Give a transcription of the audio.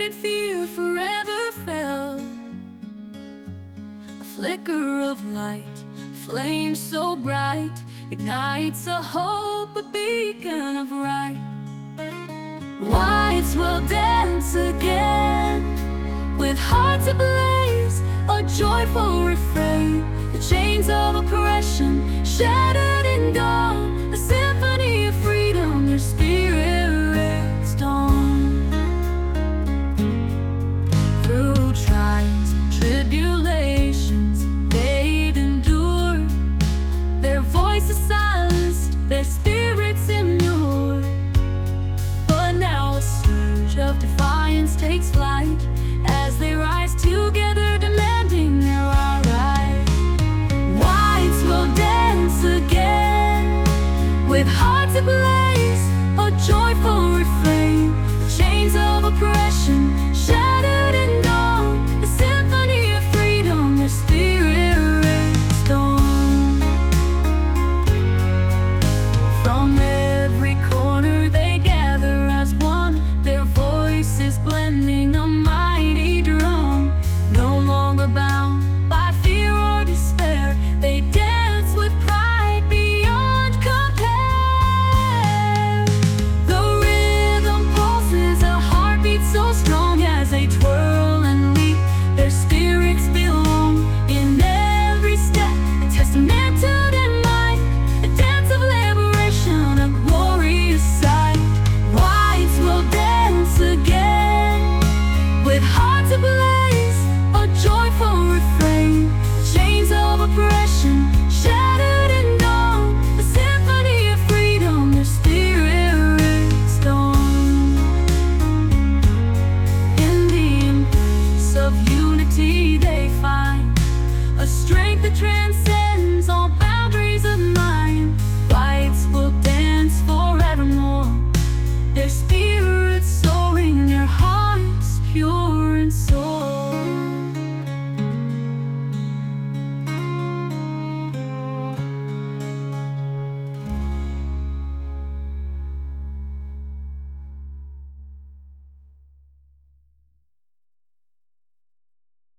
buried fear forever fell. A flicker of light, flame so bright, ignites a hope, a beacon of right. Whites will dance again, with hearts ablaze, a joyful refrain. The chains of oppression shattered